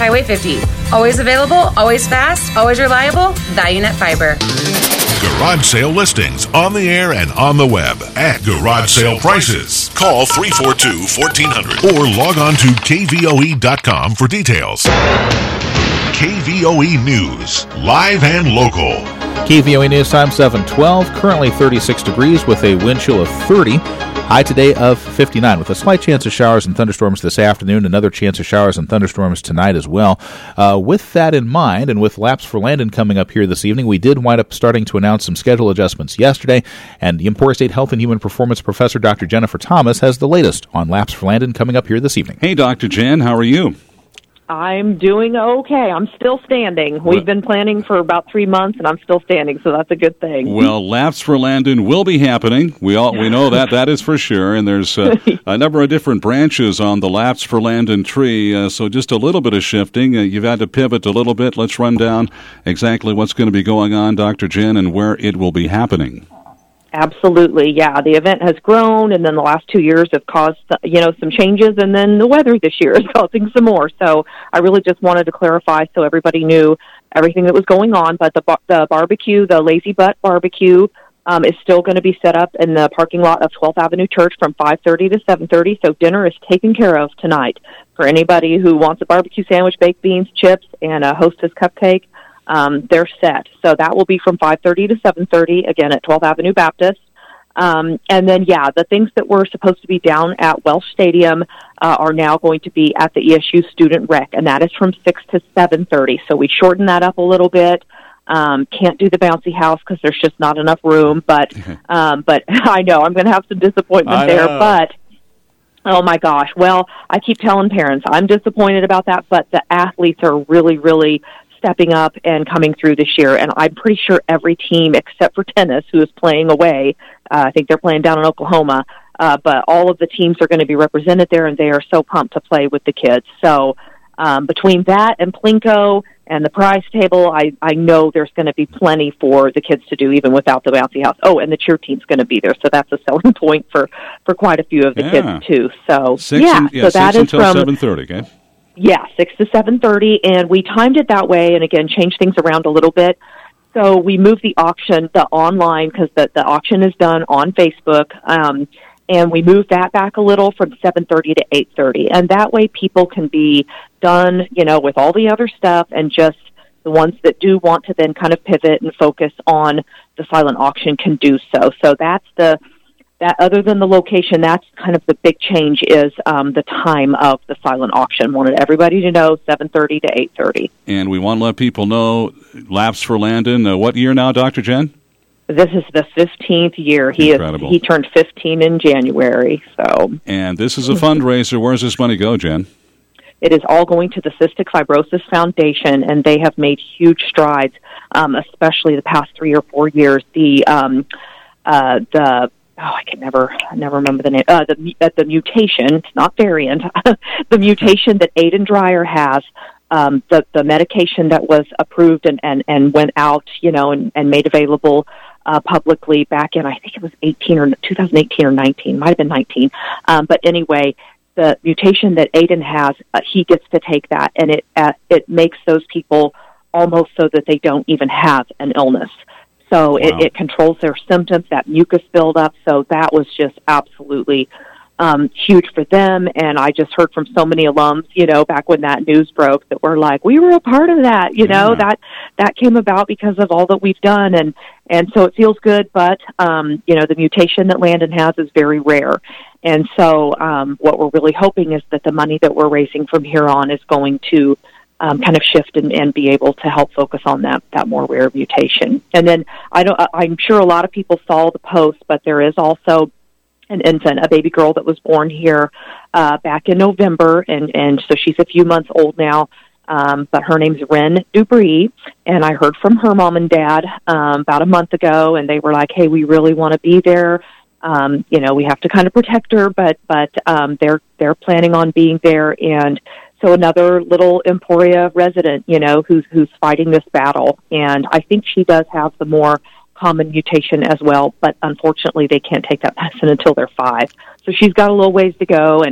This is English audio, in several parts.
Highway 50. Always available, always fast, always reliable. Valuenet Fiber. Garage sale listings on the air and on the web at Garage Sale Prices. Call 342-1400 or log on to kvoe.com for details. KVOE News, live and local. KVOE News Time 7:12. Currently 36 degrees with a wind chill of 30. High today of 59 with a slight chance of showers and thunderstorms this afternoon. Another chance of showers and thunderstorms tonight as well. With that in mind, and with Laps for Landon coming up here this evening, we did wind up starting to announce some schedule adjustments yesterday. And the Emporia State Health and Human Performance Professor Dr. Jennifer Thomas has the latest on Laps for Landon coming up here this evening. Hey, Dr. Jen, how are you? I'm doing okay. I'm still standing. We've been planning for about 3 months, and I'm still standing, so that's a good thing. Well, Laps for Landon will be happening. We know that is for sure, and there's a number of different branches on the Laps for Landon tree, so just a little bit of shifting. You've had to pivot a little bit. Let's run down exactly what's going to be going on, Dr. Jen, and where it will be happening. Absolutely, yeah. The event has grown, and then the last 2 years have caused, some changes, and then the weather this year is causing some more. So I really just wanted to clarify so everybody knew everything that was going on. But the barbecue, the Lazy Butt barbecue, is still going to be set up in the parking lot of 12th Avenue Church from 5:30 to 7:30. So dinner is taken care of tonight for anybody who wants a barbecue sandwich, baked beans, chips, and a Hostess cupcake. They're set. So that will be from 5:30 to 7:30, again, at 12th Avenue Baptist. And then, the things that were supposed to be down at Welsh Stadium are now going to be at the ESU Student Rec, and that is from 6 to 7:30. So we shortened that up a little bit. Can't do the bouncy house because there's just not enough room. But I know I'm going to have some disappointment there. But oh, my gosh. Well, I keep telling parents I'm disappointed about that, but the athletes are really, really stepping up and coming through this year, and I'm pretty sure every team except for tennis, who is playing away, I think they're playing down in Oklahoma, but all of the teams are going to be represented there, and they are so pumped to play with the kids. So between that and Plinko and the prize table, I know there's going to be plenty for the kids to do even without the bouncy house. Oh, and the cheer team's going to be there, so that's a selling point for quite a few of the kids too. So so that is from 7:30, okay? Yeah, 6 to 7:30, and we timed it that way, and again, changed things around a little bit. So we moved the auction, the online, because the auction is done on Facebook, and we moved that back a little from 7:30 to 8:30, and that way people can be done, with all the other stuff, and just the ones that do want to then kind of pivot and focus on the silent auction can do so. So that's that other than the location, that's kind of the big change is the time of the silent auction. Wanted everybody to know 7:30 to 8:30. And we want to let people know, Laps for Landon, what year now, Dr. Jen? This is the 15th year. He turned 15 in January. So. And this is a fundraiser. Where does this money go, Jen? It is all going to the Cystic Fibrosis Foundation, and they have made huge strides, especially the past 3 or 4 years. I can never remember the name. The mutation, not variant, the mutation that Aiden Dreyer has, the medication that was approved and went out, and made available publicly back in, I think it was 2018 or 19, might have been 19. But anyway, the mutation that Aiden has, he gets to take that, and it makes those people almost so that they don't even have an illness. So it controls their symptoms, that mucus buildup. So that was just absolutely huge for them. And I just heard from so many alums, back when that news broke, that were like, we were a part of that. That came about because of all that we've done. And so it feels good. But, the mutation that Landon has is very rare. And so what we're really hoping is that the money that we're raising from here on is going to kind of shift and be able to help focus on that more rare mutation. And then I'm sure a lot of people saw the post, but there is also an infant, a baby girl that was born here back in November, and so she's a few months old now. But her name's Ren Dubree, and I heard from her mom and dad about a month ago, and they were like, "Hey, we really want to be there. We have to kind of protect her, but they're planning on being there." And so another little Emporia resident, who's fighting this battle. And I think she does have the more common mutation as well, but unfortunately they can't take that medicine until they're 5. So she's got a little ways to go, and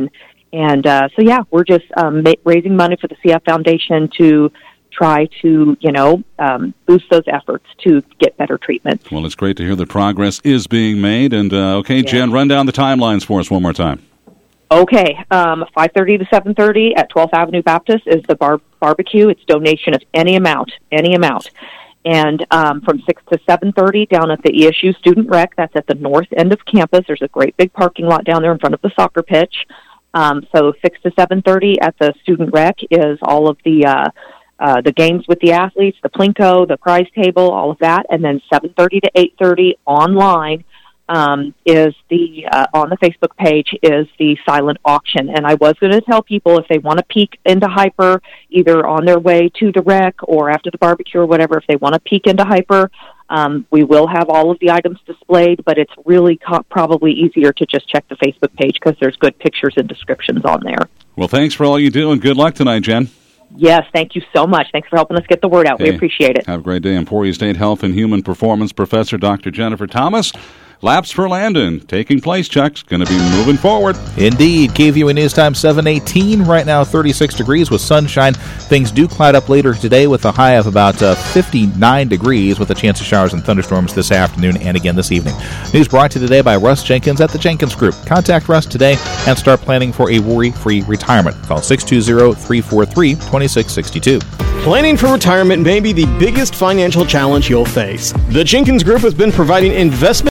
And so, yeah, we're just raising money for the CF Foundation to try to, boost those efforts to get better treatments. Well, it's great to hear that progress is being made. And, Jen, run down the timelines for us one more time. Okay, 5:30 to 7:30 at 12th Avenue Baptist is the barbecue. It's donation of any amount. And from 6 to 7:30 down at the ESU Student Rec, that's at the north end of campus. There's a great big parking lot down there in front of the soccer pitch. So 6 to 7:30 at the Student Rec is all of the games with the athletes, the Plinko, the prize table, all of that. And then 7:30 to 8:30 online is on the Facebook page is the silent auction. And I was going to tell people if they want to peek into Hyper, either on their way to the rec or after the barbecue or whatever, if they want to peek into Hyper, we will have all of the items displayed, but it's really probably easier to just check the Facebook page because there's good pictures and descriptions on there. Well, thanks for all you do, and good luck tonight, Jen. Yes, thank you so much. Thanks for helping us get the word out. We appreciate it. Have a great day. Emporia State Health and Human Performance Professor Dr. Jennifer Thomas. Laps for Landon taking place, Chuck's going to be moving forward. Indeed. KVOE News Time 7:18. Right now 36 degrees with sunshine. Things do cloud up later today with a high of about 59 degrees with a chance of showers and thunderstorms this afternoon and again this evening. News brought to you today by Russ Jenkins at the Jenkins Group. Contact Russ today and start planning for a worry-free retirement. Call 620-343-2662. Planning for retirement may be the biggest financial challenge you'll face. The Jenkins Group has been providing investment